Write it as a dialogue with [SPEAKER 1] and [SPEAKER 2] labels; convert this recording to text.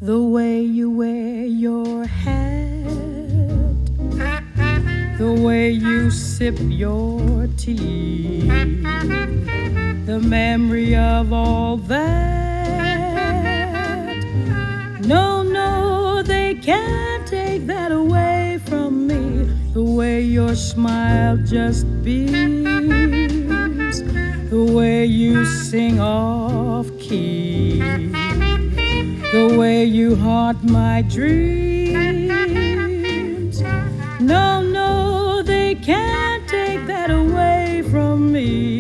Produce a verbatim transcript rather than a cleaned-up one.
[SPEAKER 1] The way you wear your hat, the way you sip your tea, the memory of all that. No, no, they can't take that away from me. The way your smile just beams, the way you sing off key, the way you haunt my dreams. No, no, they can't take that away from me.